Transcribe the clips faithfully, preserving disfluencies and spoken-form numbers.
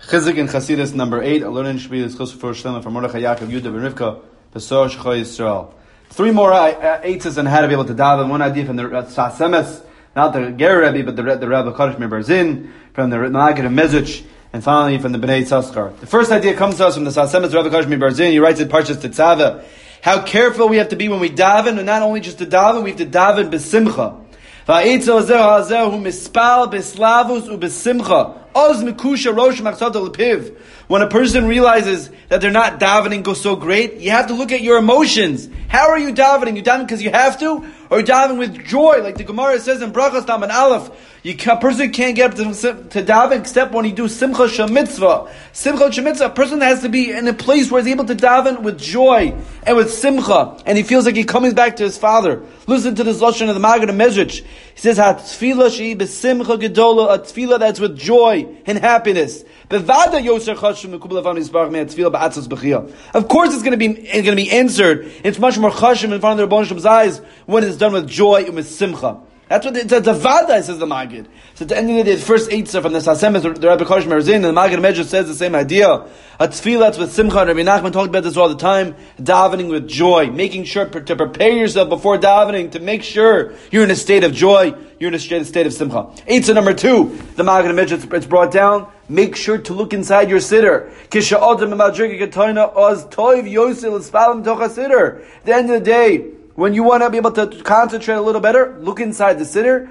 Chizik in Chasidus number eight. A learning should be this close for Shlema from Mordechai Yaakov Yudah ben Rivka Pesor Shechoi Yisrael. Three more uh, eights on how to be able to daven. One idea from the Sas Emes, not the Ger Rebbe, but the the Rebbe Kodesh Mebarzin, from the Malakit of Mezrich, and finally from the Bnei Tzachar. The first idea comes to us from the Sas Emes Rebbe Kodesh Mebarzin. He writes in Parshas Tetzaveh how careful we have to be when we daven, and not only just to daven, we have to daven b'simcha. Va'etzel hazeh hazeh hu mispal b'slavus u'b'simcha. Oz mikusha rosh machzad lepiv. When a person realizes that they're not davening go so great, you have to look at your emotions. How are you davening? You davening because you have to? Or you davening with joy? Like the Gemara says in Brachos Tam and Aleph, you can, a person can't get up to, to daven except when he do simcha shemitzvah. Simcha shemitzvah, a person has to be in a place where he's able to daven with joy and with simcha, and he feels like he's coming back to his father. Listen to this lashon of the Maggid of Mezrich. He says, "Ha-tefillah she'i b'simcha gedola," a tefillah that's with joy and happiness. Of course, it's going to be going to be answered. It's much more chashim in front of the Rebbeinu Shalom's eyes when it's done with joy and with simcha. That's what it's a vada, says the Maggid. So at the end of the day, the first eight from the Sasemes, the Rebbe Kodesh Mebarzin, and the Maggid Mezrich says the same idea. A tefillah that's with simcha. Rabbi Nachman talked about this all the time. Davening with joy, making sure to prepare yourself before davening to make sure you're in a state of joy. You're in a state of simcha. Eitzah number two, the Maggid Mezrich, it's brought down. Make sure to look inside your siddur. At the end of the day, when you want to be able to concentrate a little better, look inside the siddur.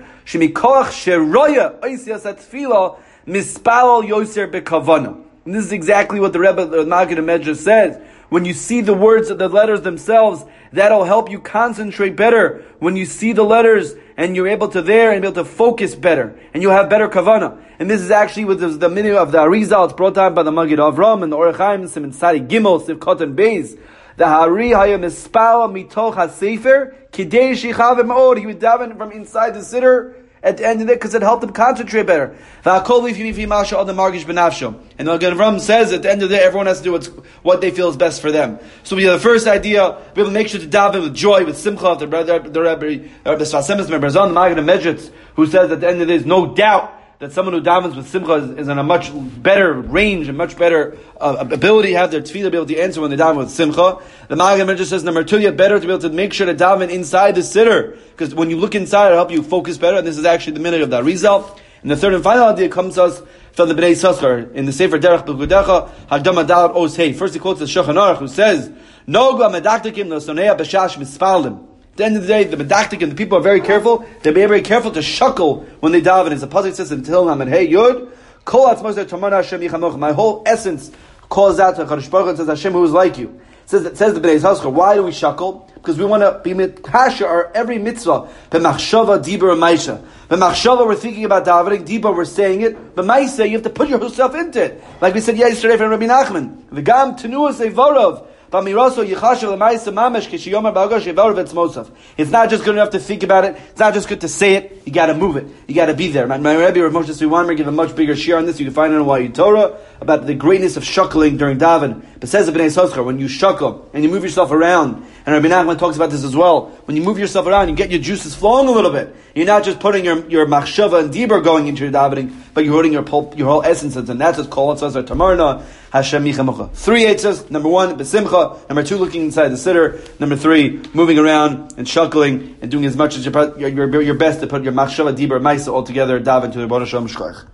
And this is exactly what the Rebbe, the Maggid Mezrich says. When you see the words of the letters themselves, that'll help you concentrate better. When you see the letters and you're able to there and be able to focus better, and you'll have better kavanah. And this is actually with the, the meaning of the Arizal. It's brought down by the Maggid Avram and the Orach Chaim, Siman Sadi Gimel, Siv Kotan Beis. The Hari Hayam Mispala Mitoch HaSefer Kidei Shechav Me'od. He would daven from inside the siddur at the end of it because it helped him concentrate better. And the Ram says at the end of the day, everyone has to do what's, what they feel is best for them. So we have the first idea, be able to make sure to daven with joy, with simcha. The Rebbe, the Rebbe, the Sasemes Mebarzin, the Maggid Mezrich, who says at the end of the day, there's no doubt that someone who davens with simcha is, is in a much better range, a much better uh, ability to have their tefillah to be able to answer when they daven with simcha. The Maggid Mezrich says, number two, you have better to be able to make sure to daven inside the siddur, because when you look inside, it'll help you focus better, and this is actually the minute of the Arizal. And the third and final idea comes to us from the Bnei Tzachar in the Sefer Derech B'Gudecha Hadam Adalat Os Hey. First he quotes the Shulchan Aruch, who says, "Noga medaktikim nosonea b'shash mispaldim." At the end of the day, the medaktikim, the people are very careful. They're very careful to shuckle when they daven. As the pasuk says in Tehillim and Hey Yud, Kol atzmos tamar Hashem yichamoch. My whole essence calls out to Kadosh Baruch Hu and says, "Hashem, who is like you." It says, it says the Bnei Tzachar, why do we shuckle? Because we want to be mitkasher our every mitzvah. B'machshava, dibur, and maisha. B'machshava, we're thinking about davening. Dibur, we're saying it. B'maisa, you have to put yourself into it. Like we said yesterday from Rabbi Nachman. V'gam tenuas evorov. It's not just good enough to think about it. It's not just good to say it. You got to move it. You got to be there. My, my Rebbe Rav Moshe Tzvi Weinberg give a much bigger share on this. You can find it in Hawaii Torah about the greatness of shuckling during daven. But says the Bnei Tzachar, when you shuckle and you move yourself around, and Rabbi Nachman talks about this as well. When you move yourself around, you get your juices flowing a little bit. You're not just putting your your machshava and dibur going into your davening, but you're putting your your whole essence, and that's what's called Tzazar Tamarna. Hashem Yichamucha. Three eitzahs. Number one, besimcha. Number two, looking inside the siddur. Number three, moving around and shuckling and doing as much as your your, your, your best to put your machshava, dibur, maisa all together, daven to the Rebbeinu Shalom Shkoch.